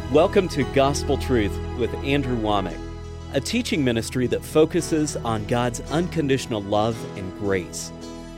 Welcome to Gospel Truth with Andrew Womack, a teaching ministry that focuses on God's unconditional love and grace.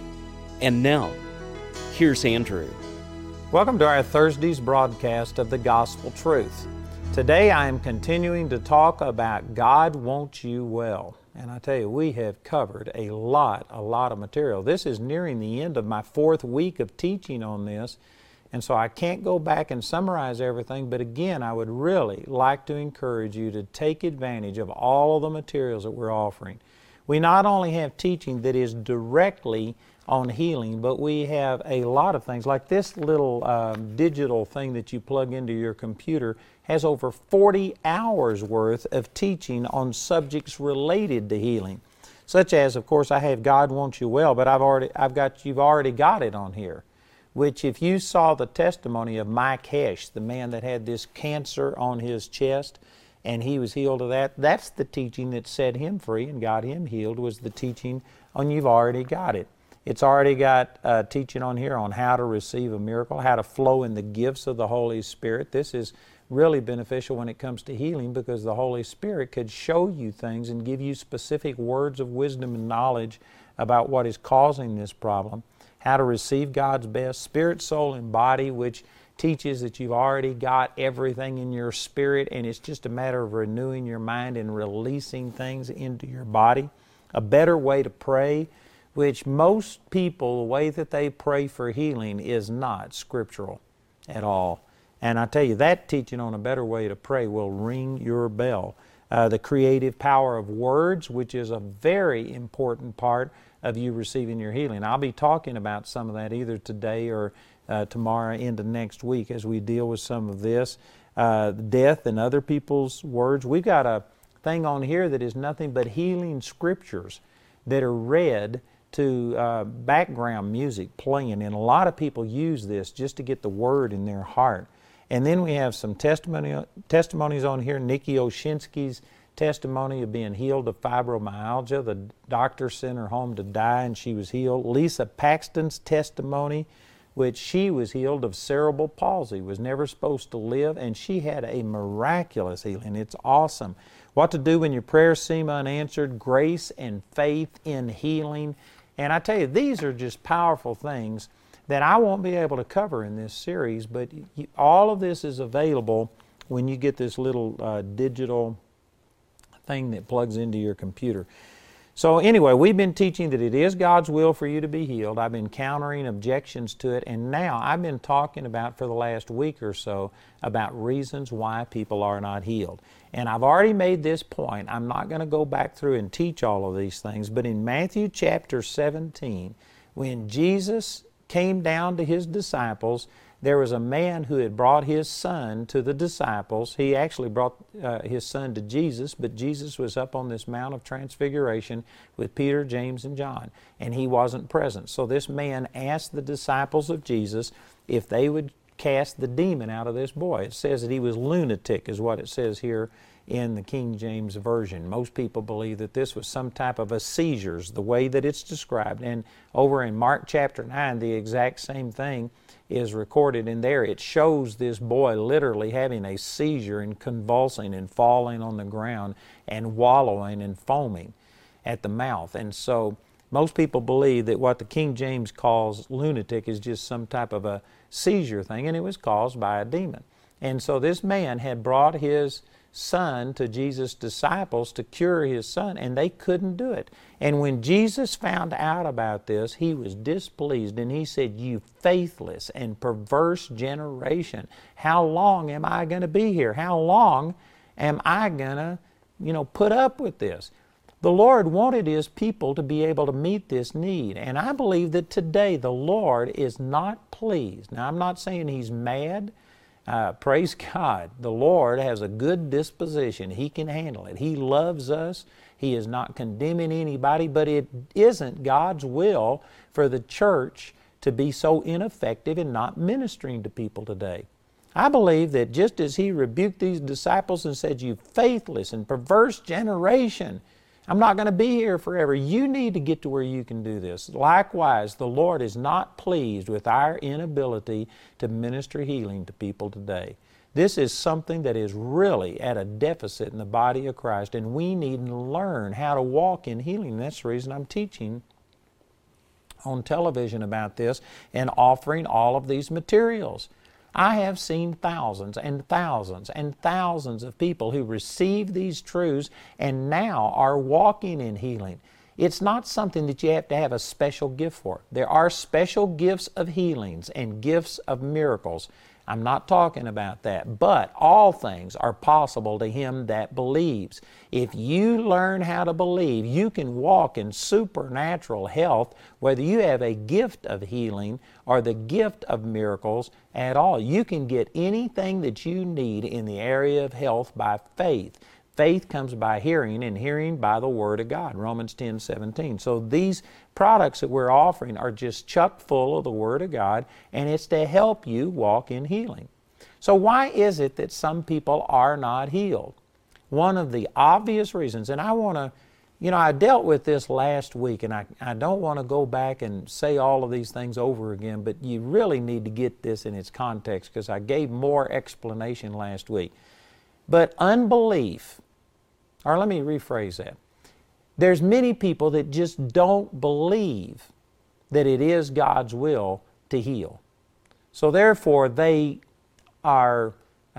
And now, here's Andrew. Welcome to our Thursday's broadcast of the Gospel Truth. Today I am continuing to talk about God wants you well. And I tell you, we have covered a lot of material. This is nearing the end of my 4th week of teaching on this. And so I can't go back and summarize everything, but again, I would really like to encourage you to take advantage of all of the materials that we're offering. We not only have teaching that is directly on healing, but we have a lot of things, like this little digital thing that you plug into your computer has over 40 hours worth of teaching on subjects related to healing. Such as, of course, I have God Wants You Well, but you've already got it on here. Which if you saw the testimony of Mike Hesh, the man that had this cancer on his chest, and he was healed of that, that's the teaching that set him free and got him healed, was the teaching on You've Already Got It. It's already got teaching on here on how to receive a miracle, how to flow in the gifts of the Holy Spirit. This is really beneficial when it comes to healing because the Holy Spirit could show you things and give you specific words of wisdom and knowledge about what is causing this problem. How to receive God's best, spirit, soul, and body, which teaches that you've already got everything in your spirit and it's just a matter of renewing your mind and releasing things into your body. A better way to pray, which most people, the way that they pray for healing is not scriptural at all. And I tell you, that teaching on a better way to pray will ring your bell. The creative power of words, which is a very important part of you receiving your healing. I'll be talking about some of that either today or tomorrow into next week as we deal with some of this. Death and other people's words. We've got a thing on here that is nothing but healing scriptures that are read to background music playing, and a lot of people use this just to get the word in their heart. And then we have some testimonies on here. Nikki Oshinsky's testimony of being healed of fibromyalgia. The doctor sent her home to die and she was healed. Lisa Paxton's testimony, which she was healed of cerebral palsy, was never supposed to live, and she had a miraculous healing. It's awesome. What to do when your prayers seem unanswered, grace and faith in healing. And I tell you, these are just powerful things that I won't be able to cover in this series, but all of this is available when you get this little digital thing that plugs into your computer. So anyway, we've been teaching that it is God's will for you to be healed. I've been countering objections to it, and now I've been talking about for the last week or so about reasons why people are not healed. And I've already made this point. I'm not going to go back through and teach all of these things, but in Matthew chapter 17, when Jesus came down to His disciples, there was a man who had brought his son to the disciples. He actually brought his son to Jesus, but Jesus was up on this Mount of Transfiguration with Peter, James, and John, and he wasn't present. So this man asked the disciples of Jesus if they would cast the demon out of this boy. It says that he was lunatic, is what it says here in the King James Version. Most people believe that this was some type of a seizures, the way that it's described. And over in Mark chapter 9, the exact same thing is recorded in there. It shows this boy literally having a seizure and convulsing and falling on the ground and wallowing and foaming at the mouth. And so most people believe that what the King James calls lunatic is just some type of a seizure thing, and it was caused by a demon. And so this man had brought his son to Jesus' disciples to cure his son, and they couldn't do it. And when Jesus found out about this, He was displeased, and He said, "You faithless and perverse generation, how long am I going to be here? How long am I going to, put up with this?" The Lord wanted His people to be able to meet this need, and I believe that today the Lord is not pleased. Now, I'm not saying He's mad. Praise God. The Lord has a good disposition. He can handle it. He loves us. He is not condemning anybody, but it isn't God's will for the church to be so ineffective in not ministering to people today. I believe that just as He rebuked these disciples and said, "You faithless and perverse generation, I'm not going to be here forever. You need to get to where you can do this." Likewise, the Lord is not pleased with our inability to minister healing to people today. This is something that is really at a deficit in the body of Christ, and we need to learn how to walk in healing. That's the reason I'm teaching on television about this and offering all of these materials. I have seen thousands and thousands and thousands of people who receive these truths and now are walking in healing. It's not something that you have to have a special gift for. There are special gifts of healings and gifts of miracles. I'm not talking about that, but all things are possible to him that believes. If you learn how to believe, you can walk in supernatural health, whether you have a gift of healing or the gift of miracles at all. You can get anything that you need in the area of health by faith. Faith comes by hearing, and hearing by the Word of God, Romans 10:17. So these products that we're offering are just chock full of the Word of God, and it's to help you walk in healing. So why is it that some people are not healed? One of the obvious reasons, and I want to, I dealt with this last week, and I don't want to go back and say all of these things over again, but you really need to get this in its context because I gave more explanation last week. But unbelief, or let me rephrase that. There's many people that just don't believe that it is God's will to heal. So therefore, they are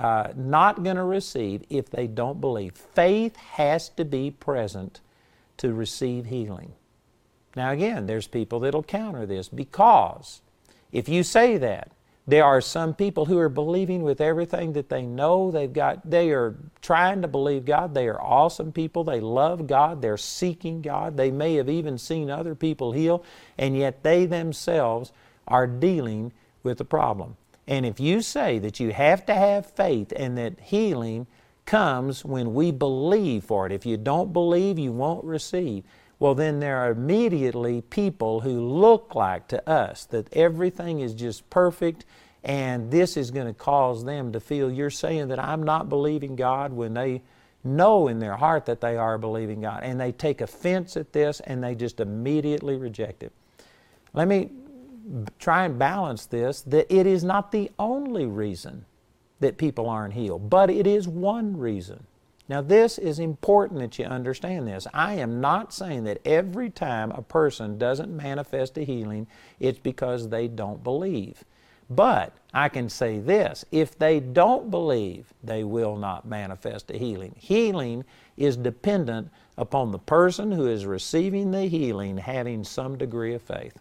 not going to receive if they don't believe. Faith has to be present to receive healing. Now again, there's people that'll counter this because if you say that, there are some people who are believing with everything that they know. They are trying to believe God. They are awesome people. They love God. They're seeking God. They may have even seen other people heal, and yet they themselves are dealing with the problem. And if you say that you have to have faith and that healing comes when we believe for it, if you don't believe, you won't receive. Well, then there are immediately people who look like to us that everything is just perfect, and this is going to cause them to feel you're saying that I'm not believing God when they know in their heart that they are believing God. And they take offense at this and they just immediately reject it. Let me try and balance this, that it is not the only reason that people aren't healed, but it is one reason. Now this is important that you understand this. I am not saying that every time a person doesn't manifest a healing, it's because they don't believe. But I can say this, if they don't believe, they will not manifest a healing. Healing is dependent upon the person who is receiving the healing having some degree of faith.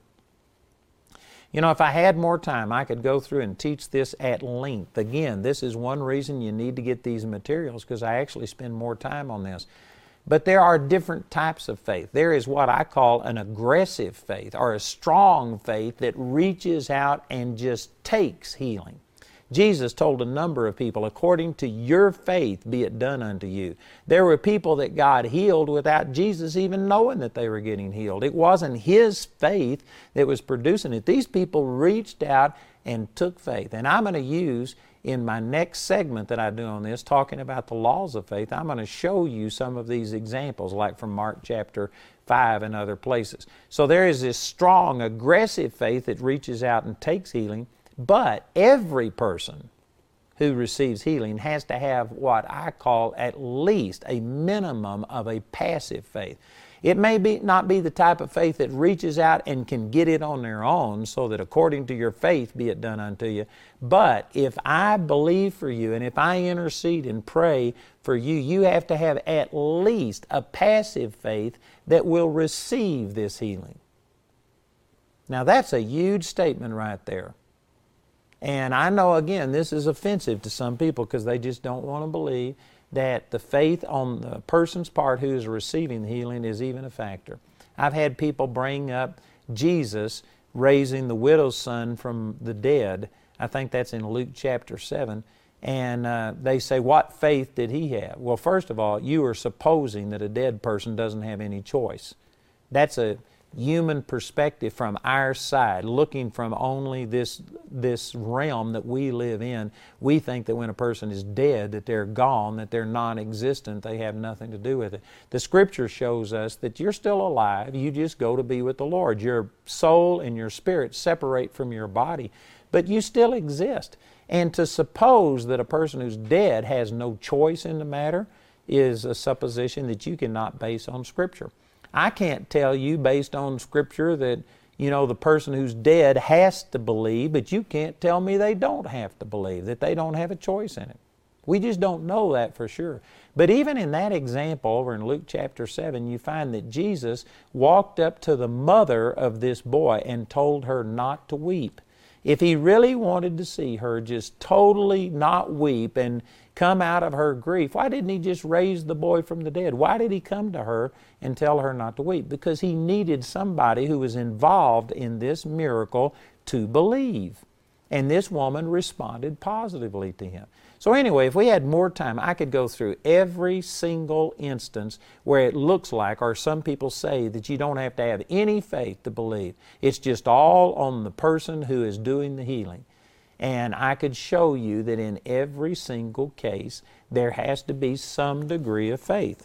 If I had more time, I could go through and teach this at length. Again, this is one reason you need to get these materials because I actually spend more time on this. But there are different types of faith. There is what I call an aggressive faith or a strong faith that reaches out and just takes healing. Jesus told a number of people, according to your faith be it done unto you. There were people that God healed without Jesus even knowing that they were getting healed. It wasn't His faith that was producing it. These people reached out and took faith. And I'm going to use in my next segment that I do on this, talking about the laws of faith, I'm going to show you some of these examples, like from Mark chapter 5 and other places. So there is this strong, aggressive faith that reaches out and takes healing. But every person who receives healing has to have what I call at least a minimum of a passive faith. It may not be the type of faith that reaches out and can get it on their own so that according to your faith be it done unto you. But if I believe for you and if I intercede and pray for you, you have to have at least a passive faith that will receive this healing. Now that's a huge statement right there. And I know, again, this is offensive to some people because they just don't want to believe that the faith on the person's part who is receiving the healing is even a factor. I've had people bring up Jesus raising the widow's son from the dead. I think that's in Luke chapter 7. And they say, what faith did he have? Well, first of all, you are supposing that a dead person doesn't have any choice. That's a human perspective from our side, looking from only this realm that we live in. We think that when a person is dead, that they're gone, that they're non-existent, they have nothing to do with it. The Scripture shows us that you're still alive, you just go to be with the Lord. Your soul and your spirit separate from your body, but you still exist. And to suppose that a person who's dead has no choice in the matter is a supposition that you cannot base on Scripture. I can't tell you based on Scripture that, the person who's dead has to believe, but you can't tell me they don't have to believe, that they don't have a choice in it. We just don't know that for sure. But even in that example over in Luke chapter 7, you find that Jesus walked up to the mother of this boy and told her not to weep. If He really wanted to see her just totally not weep and come out of her grief, why didn't He just raise the boy from the dead? Why did He come to her and tell her not to weep? Because He needed somebody who was involved in this miracle to believe. And this woman responded positively to Him. So anyway, if we had more time, I could go through every single instance where it looks like, or some people say, that you don't have to have any faith to believe. It's just all on the person who is doing the healing. And I could show you that in every single case, there has to be some degree of faith.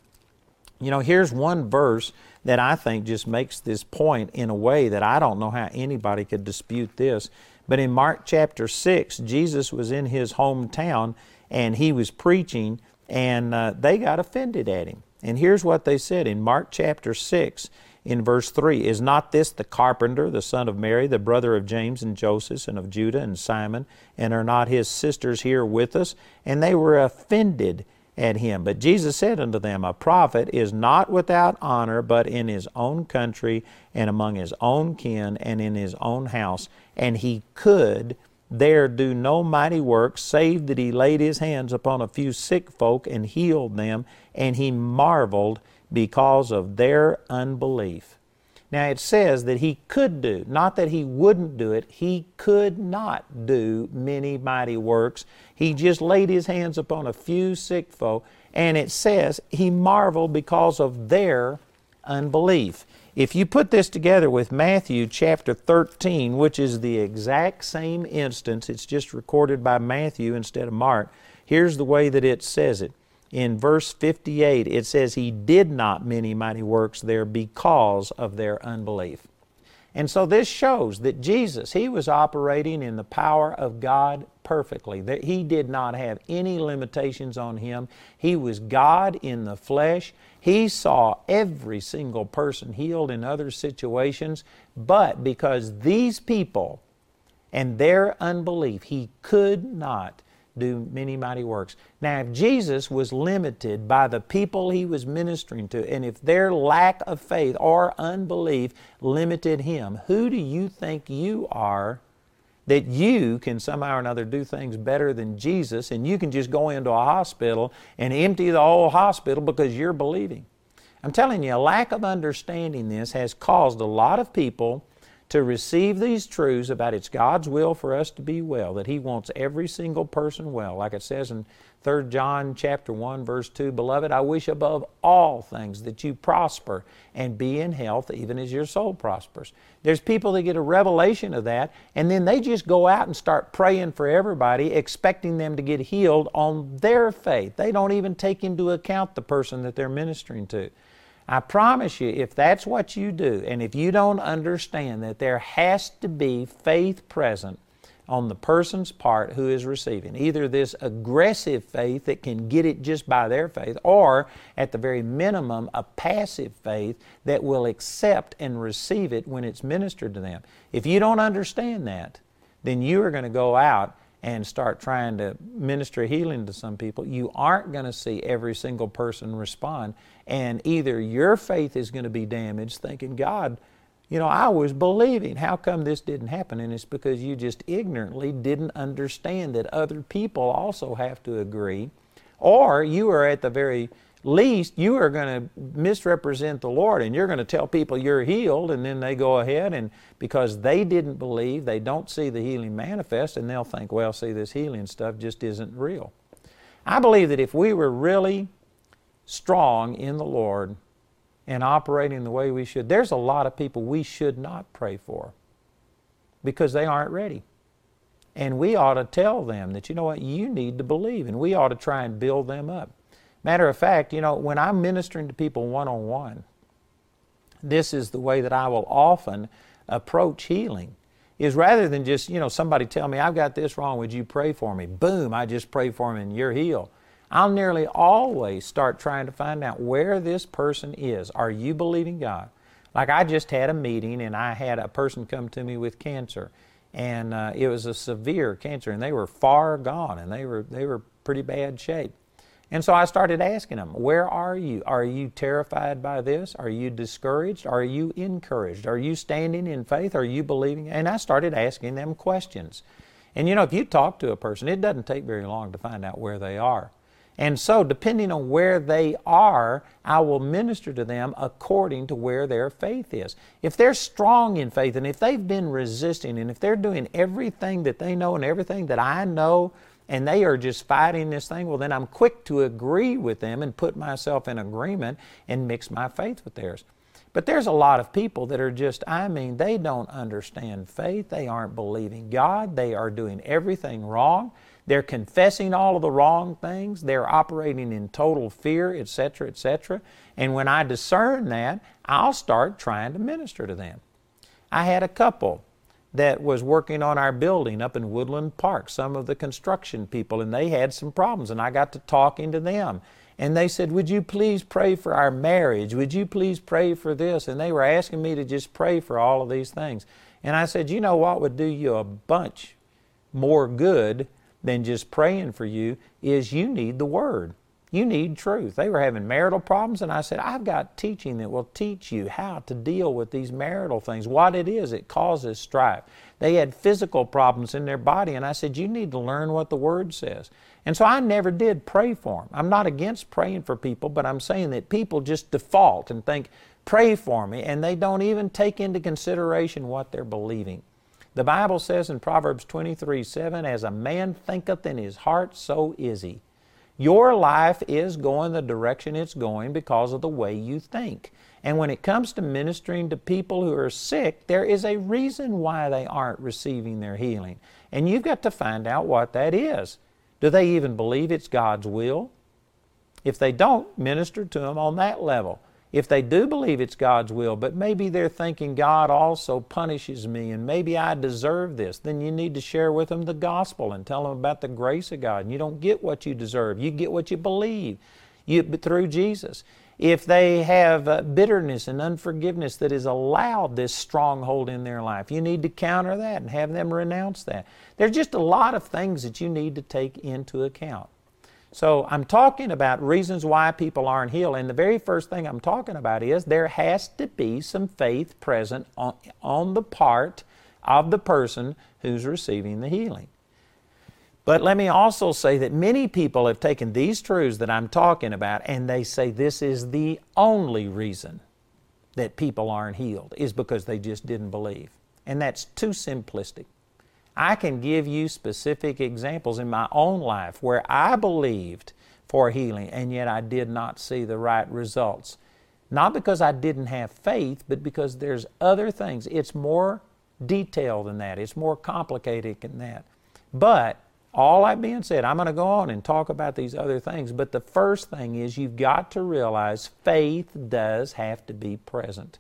Here's one verse that I think just makes this point in a way that I don't know how anybody could dispute this. But in Mark chapter 6, Jesus was in His hometown and He was preaching, and they got offended at Him. And here's what they said in Mark chapter 6 in verse 3. Is not this the carpenter, the son of Mary, the brother of James and Joseph and of Judah and Simon? And are not his sisters here with us? And they were offended at Him. But Jesus said unto them, a prophet is not without honor, but in his own country and among his own kin and in his own house. And He could there do no mighty work, save that He laid His hands upon a few sick folk and healed them. And He marveled because of their unbelief. Now it says that He could do, not that He wouldn't do it. He could not do many mighty works. He just laid His hands upon a few sick folk, and it says He marveled because of their unbelief. If you put this together with Matthew chapter 13, which is the exact same instance, it's just recorded by Matthew instead of Mark, here's the way that it says it. In verse 58, it says, He did not many mighty works there because of their unbelief. And so this shows that Jesus, He was operating in the power of God perfectly. That He did not have any limitations on Him. He was God in the flesh. He saw every single person healed in other situations, but because these people and their unbelief, He could not do many mighty works. Now, if Jesus was limited by the people He was ministering to, and if their lack of faith or unbelief limited Him, who do you think you are that you can somehow or another do things better than Jesus, and you can just go into a hospital and empty the whole hospital because you're believing? I'm telling you, a lack of understanding this has caused a lot of people to receive these truths about it's God's will for us to be well, that He wants every single person well. Like it says in 3 John chapter 1, verse 2, Beloved, I wish above all things that you prosper and be in health, even as your soul prospers. There's people that get a revelation of that, and then they just go out and start praying for everybody, expecting them to get healed on their faith. They don't even take into account the person that they're ministering to. I promise you, if that's what you do, and if you don't understand that there has to be faith present on the person's part who is receiving, either this aggressive faith that can get it just by their faith, or at the very minimum, a passive faith that will accept and receive it when it's ministered to them. If you don't understand that, then you are going to go out and start trying to minister healing to some people. You aren't going to see every single person respond, and either your faith is going to be damaged thinking, God, I was believing, how come this didn't happen? And it's because you just ignorantly didn't understand that other people also have to agree, or you are at the very least, you are going to misrepresent the Lord, and you're going to tell people you're healed, and then they go ahead, and because they didn't believe, they don't see the healing manifest, and they'll think, well, see, this healing stuff just isn't real. I believe that if we were really strong in the Lord and operating the way we should, there's a lot of people we should not pray for because they aren't ready. And we ought to tell them that, you need to believe, and we ought to try and build them up. Matter of fact, when I'm ministering to people one-on-one, this is the way that I will often approach healing. is rather than just, somebody tell me, I've got this wrong, would you pray for me? Boom, I just pray for them and you're healed. I'll nearly always start trying to find out where this person is. Are you believing God? Like I just had a meeting and I had a person come to me with cancer. And it was a severe cancer and they were far gone and they were pretty bad shape. And so I started asking them, where are you? Are you terrified by this? Are you discouraged? Are you encouraged? Are you standing in faith? Are you believing? And I started asking them questions. And if you talk to a person, it doesn't take very long to find out where they are. And so depending on where they are, I will minister to them according to where their faith is. If they're strong in faith and if they've been resisting and if they're doing everything that they know and everything that I know, and they are just fighting this thing, well, then I'm quick to agree with them and put myself in agreement and mix my faith with theirs. But there's a lot of people that are just, they don't understand faith. They aren't believing God. They are doing everything wrong. They're confessing all of the wrong things. They're operating in total fear, etc., etc. And when I discern that, I'll start trying to minister to them. I had a couple that was working on our building up in Woodland Park, some of the construction people, and they had some problems, and I got to talking to them. And they said, would you please pray for our marriage? Would you please pray for this? And they were asking me to just pray for all of these things. And I said, you know what would do you a bunch more good than just praying for you is you need the Word. You need truth. They were having marital problems, and I said, I've got teaching that will teach you how to deal with these marital things, what it is that causes strife. They had physical problems in their body, and I said, you need to learn what the Word says. And so I never did pray for them. I'm not against praying for people, but I'm saying that people just default and think, pray for me, and they don't even take into consideration what they're believing. The Bible says in Proverbs 23:7, as a man thinketh in his heart, so is he. Your life is going the direction it's going because of the way you think. And when it comes to ministering to people who are sick, there is a reason why they aren't receiving their healing. And you've got to find out what that is. Do they even believe it's God's will? If they don't, minister to them on that level. If they do believe it's God's will, but maybe they're thinking God also punishes me and maybe I deserve this, then you need to share with them the gospel and tell them about the grace of God. And you don't get what you deserve. You get what you believe through Jesus. If they have bitterness and unforgiveness that has allowed this stronghold in their life, you need to counter that and have them renounce that. There's just a lot of things that you need to take into account. So I'm talking about reasons why people aren't healed, and the very first thing I'm talking about is there has to be some faith present on the part of the person who's receiving the healing. But let me also say that many people have taken these truths that I'm talking about and they say this is the only reason that people aren't healed is because they just didn't believe. And that's too simplistic. I can give you specific examples in my own life where I believed for healing and yet I did not see the right results. Not because I didn't have faith, but because there's other things. It's more detailed than that. It's more complicated than that. But all that being said, I'm going to go on and talk about these other things. But the first thing is you've got to realize faith does have to be present.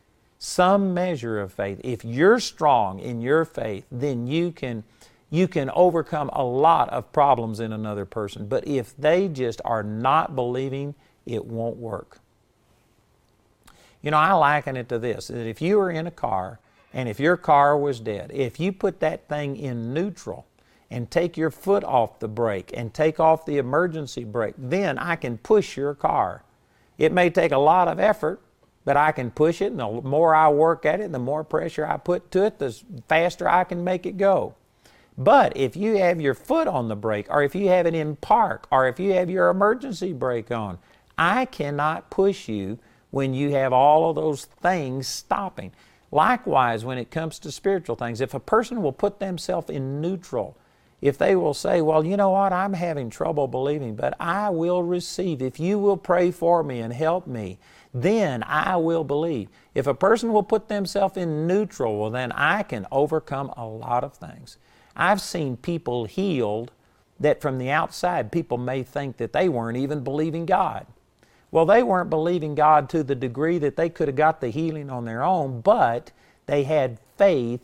Some measure of faith. If you're strong in your faith, then you can overcome a lot of problems in another person. But if they just are not believing, it won't work. I liken it to this, that if you were in a car and if your car was dead, if you put that thing in neutral and take your foot off the brake and take off the emergency brake, then I can push your car. It may take a lot of effort, but I can push it, and the more I work at it, the more pressure I put to it, the faster I can make it go. But if you have your foot on the brake, or if you have it in park, or if you have your emergency brake on, I cannot push you when you have all of those things stopping. Likewise, when it comes to spiritual things, if a person will put themselves in neutral, if they will say, well, you know what, I'm having trouble believing, but I will receive. If you will pray for me and help me, then I will believe. If a person will put themselves in neutral, well, then I can overcome a lot of things. I've seen people healed that from the outside, people may think that they weren't even believing God. Well, they weren't believing God to the degree that they could have got the healing on their own, but they had faith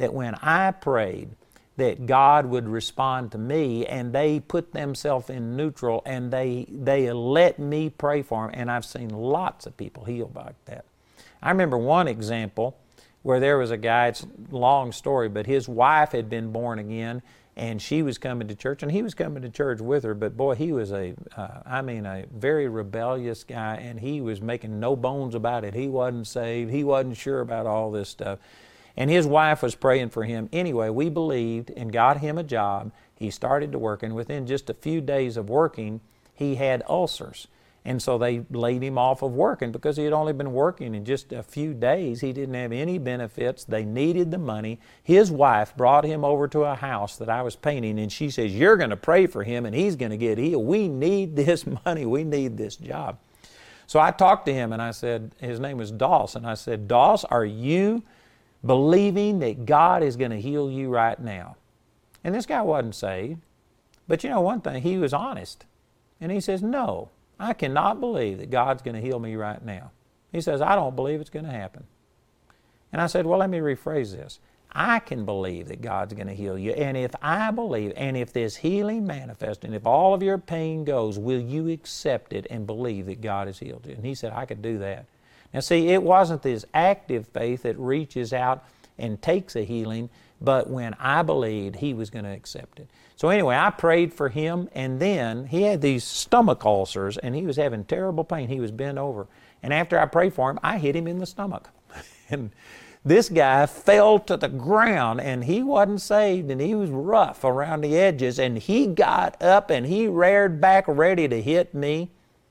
that when I prayed, that God would respond to me, and they put themselves in neutral, and they let me pray for them, and I've seen lots of people healed like that. I remember one example where there was a guy, it's a long story, but his wife had been born again, and she was coming to church, and he was coming to church with her, but boy, he was a very rebellious guy, and he was making no bones about it. He wasn't saved. He wasn't sure about all this stuff. And his wife was praying for him. Anyway, we believed and got him a job. He started to work, and within just a few days of working, he had ulcers. And so they laid him off of working because he had only been working in just a few days. He didn't have any benefits. They needed the money. His wife brought him over to a house that I was painting, and she says, "You're going to pray for him, and he's going to get healed. We need this money. We need this job." So I talked to him, and I said, his name was Doss, and I said, "Doss, are you believing that God is going to heal you right now?" And this guy wasn't saved. But you know one thing, he was honest. And he says, "No, I cannot believe that God's going to heal me right now." He says, "I don't believe it's going to happen." And I said, "Well, let me rephrase this. I can believe that God's going to heal you. And if I believe, and if this healing manifests, and if all of your pain goes, will you accept it and believe that God has healed you?" And he said, "I could do that." Now see, it wasn't this active faith that reaches out and takes a healing, but when I believed, he was going to accept it. So anyway, I prayed for him, and then he had these stomach ulcers, and he was having terrible pain. He was bent over. And after I prayed for him, I hit him in the stomach. And this guy fell to the ground, and he wasn't saved, and he was rough around the edges, and he got up, and he reared back ready to hit me,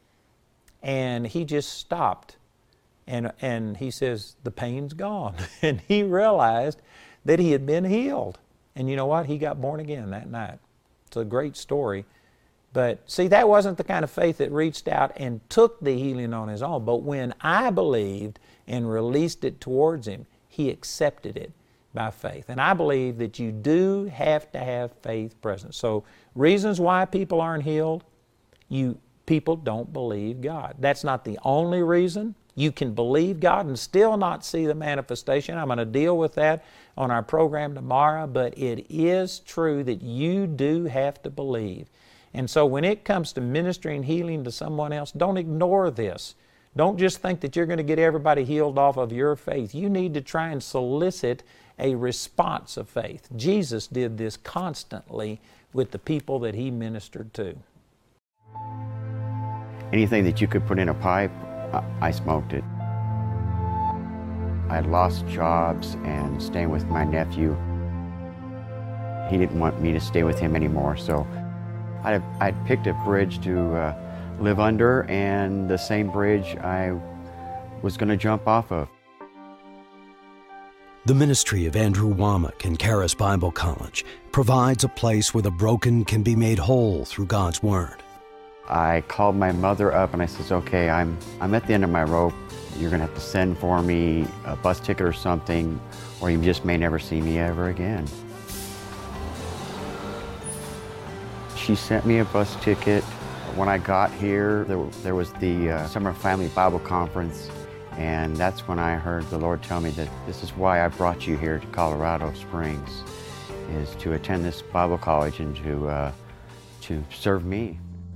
and he just stopped. And he says, "The pain's gone." And he realized that he had been healed. And you know what? He got born again that night. It's a great story. But see, that wasn't the kind of faith that reached out and took the healing on his own. But when I believed and released it towards him, he accepted it by faith. And I believe that you do have to have faith present. So reasons why people aren't healed, people don't believe God. That's not the only reason. You can believe God and still not see the manifestation. I'm going to deal with that on our program tomorrow, but it is true that you do have to believe. And so when it comes to ministering healing to someone else, don't ignore this. Don't just think that you're going to get everybody healed off of your faith. You need to try and solicit a response of faith. Jesus did this constantly with the people that He ministered to. Anything that you could put in a pipe, I smoked it. I had lost jobs and staying with my nephew. He didn't want me to stay with him anymore, so I'd picked a bridge to live under, and the same bridge I was going to jump off of. The ministry of Andrew Wommack and Charis Bible College provides a place where the broken can be made whole through God's Word. I called my mother up and I says, "Okay, I'm at the end of my rope. You're going to have to send for me a bus ticket or something, or you just may never see me ever again." She sent me a bus ticket. When I got here, there was the Summer Family Bible Conference, and that's when I heard the Lord tell me that this is why I brought you here to Colorado Springs, is to attend this Bible college and to serve me.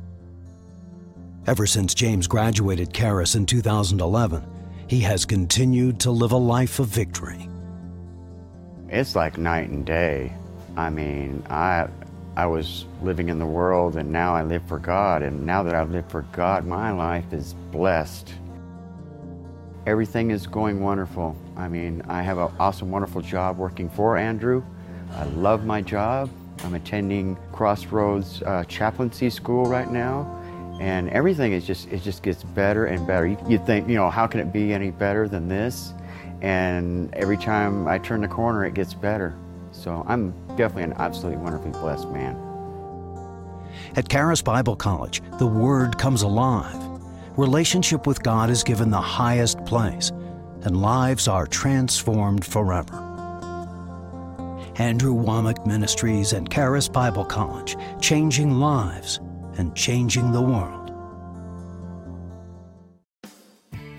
Ever since James graduated Charis in 2011, he has continued to live a life of victory. It's like night and day. I mean, I was living in the world, and now I live for God, and now that I've lived for God, my life is blessed. Everything is going wonderful. I mean, I have an awesome, wonderful job working for Andrew. I love my job. I'm attending Crossroads Chaplaincy School right now. And everything it just gets better and better. You'd think, how can it be any better than this? And every time I turn the corner, it gets better. So I'm definitely an absolutely wonderfully blessed man. At Charis Bible College, the Word comes alive. Relationship with God is given the highest place, and lives are transformed forever. Andrew Wommack Ministries and Charis Bible College, changing lives and changing the world.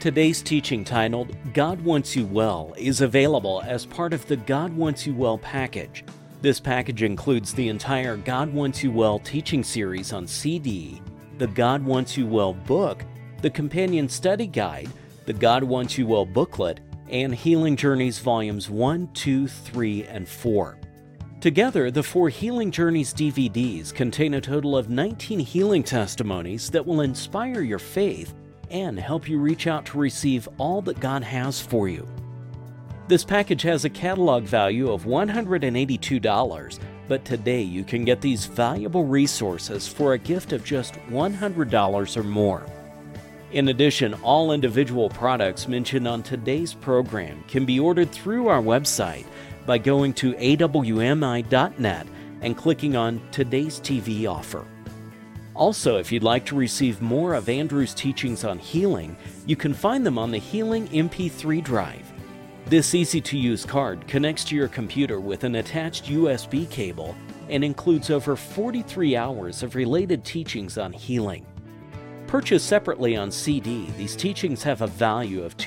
Today's teaching, titled God Wants You Well, is available as part of the God Wants You Well package. This package includes the entire God Wants You Well teaching series on CD, the God Wants You Well book, the companion study guide, the God Wants You Well booklet, and Healing Journeys Volumes 1, 2, 3, and 4. Together, the 4 Healing Journeys DVDs contain a total of 19 healing testimonies that will inspire your faith and help you reach out to receive all that God has for you. This package has a catalog value of $182, but today you can get these valuable resources for a gift of just $100 or more. In addition, all individual products mentioned on today's program can be ordered through our website by going to awmi.net and clicking on Today's TV Offer. Also, if you'd like to receive more of Andrew's teachings on healing, you can find them on the Healing MP3 drive. This easy-to-use card connects to your computer with an attached USB cable and includes over 43 hours of related teachings on healing. Purchased separately on CD, these teachings have a value of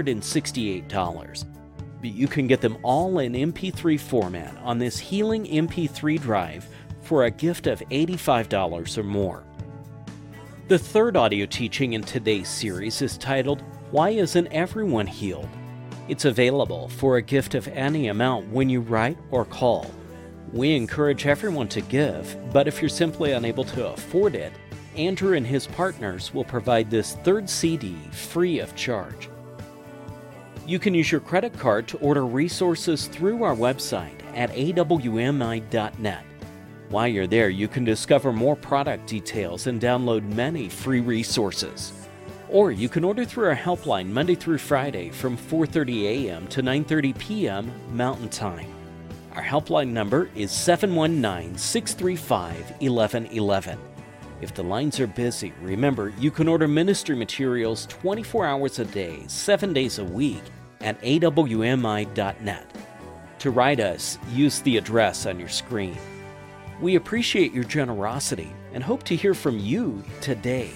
$268, but you can get them all in MP3 format on this Healing MP3 drive for a gift of $85 or more. The third audio teaching in today's series is titled, Why Isn't Everyone Healed? It's available for a gift of any amount when you write or call. We encourage everyone to give, but if you're simply unable to afford it, Andrew and his partners will provide this third CD free of charge. You can use your credit card to order resources through our website at awmi.net. While you're there, you can discover more product details and download many free resources. Or you can order through our helpline Monday through Friday from 4:30 a.m. to 9:30 p.m. Mountain Time. Our helpline number is 719-635-1111. If the lines are busy, remember you can order ministry materials 24 hours a day, 7 days a week at awmi.net. To write us, use the address on your screen. We appreciate your generosity and hope to hear from you today.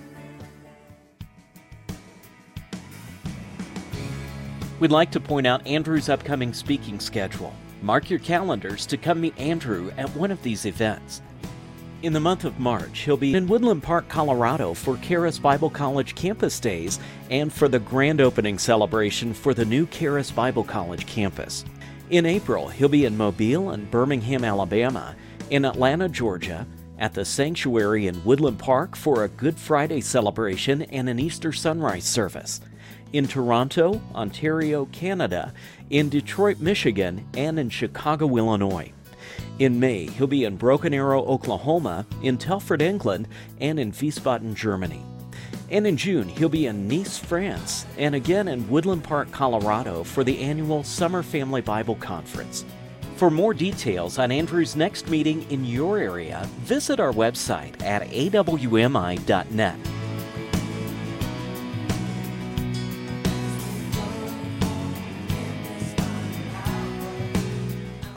We'd like to point out Andrew's upcoming speaking schedule. Mark your calendars to come meet Andrew at one of these events. In the month of March, he'll be in Woodland Park, Colorado for Charis Bible College Campus Days and for the grand opening celebration for the new Charis Bible College campus. In April, he'll be in Mobile and Birmingham, Alabama, in Atlanta, Georgia, at the Sanctuary in Woodland Park for a Good Friday celebration and an Easter sunrise service, in Toronto, Ontario, Canada, in Detroit, Michigan, and in Chicago, Illinois. In May, he'll be in Broken Arrow, Oklahoma, in Telford, England, and in Wiesbaden, Germany. And in June, he'll be in Nice, France, and again in Woodland Park, Colorado for the annual Summer Family Bible Conference. For more details on Andrew's next meeting in your area, visit our website at awmi.net.